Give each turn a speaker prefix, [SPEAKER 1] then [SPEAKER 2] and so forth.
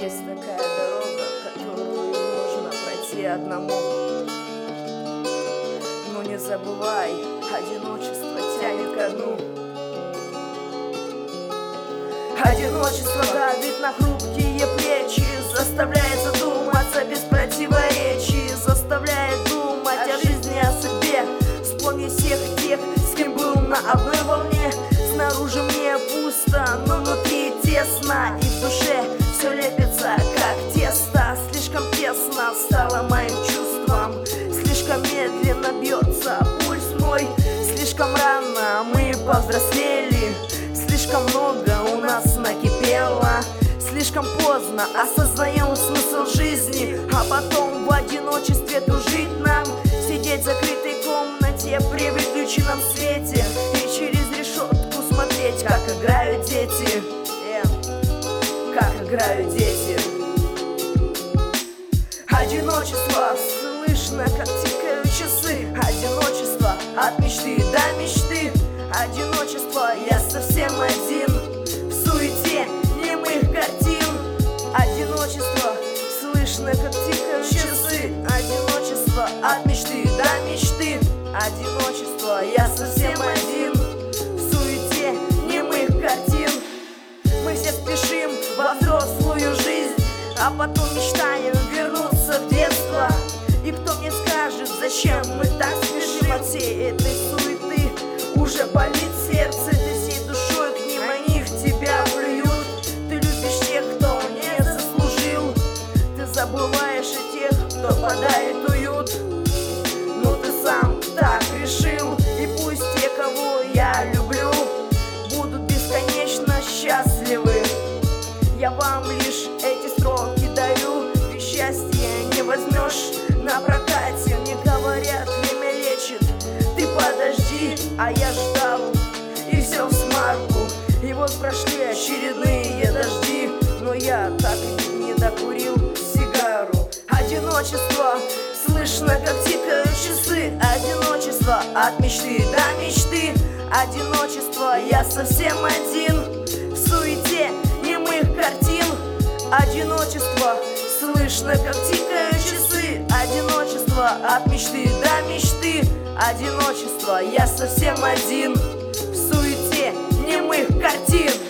[SPEAKER 1] Есть такая дорога, которую нужно пройти одному. Но не забывай, одиночество тянет ко дну. Одиночество давит на хрупкие плечи, заставляет задуматься без противоречий, заставляет думать о жизни, о судьбе. Вспомни всех тех, с кем был на одной волне. Снаружи мне пусто, но внутри тесно, и в душе все лепится, как тесто. Слишком тесно стало моим чувством, слишком медленно бьется пульс мой. Слишком рано мы повзрослели, слишком много у нас накипело. Слишком поздно осознаем смысл жизни, а потом в одиночестве тужить нам. Сидеть в закрытой комнате при выключенном свете и через решетку смотреть, как играют дети. Как играют дети. Одиночество, слышно, как тикают часы. Одиночество от мечты до мечты. Одиночество, я совсем один в суете немых картин. Одиночество, слышно, как тикают часы. Одиночество от мечты до мечты. Одиночество, я совсем один в суете немых картин. Мы все спешим во взрослую жизнь, а потом мечтаем вернуться в детство. И кто мне скажет, зачем мы так спешим от всей этой суеты? Уже болит сердце, ты всей душой к ним, они в тебя плюют. Ты любишь тех, кто не заслужил, ты забываешь и тех, кто подарит уют. Но ты сам так решил, и пусть те, кого я люблю, будут бесконечно счастливы. Я вам лишь эти строки дарю, ведь счастье не возьмешь на прокате. Мне говорят, время лечит, ты подожди, а я ждал, и все всмарку. И вот прошли очередные дожди, но я так и не докурил сигару. Одиночество, слышно, как тикают часы. Одиночество от мечты до мечты. Одиночество, я совсем один в суете немых картин. Одиночество, слышно, как тикают часы. Одиночество от мечты до мечты. Одиночество, я совсем один в суете немых картин.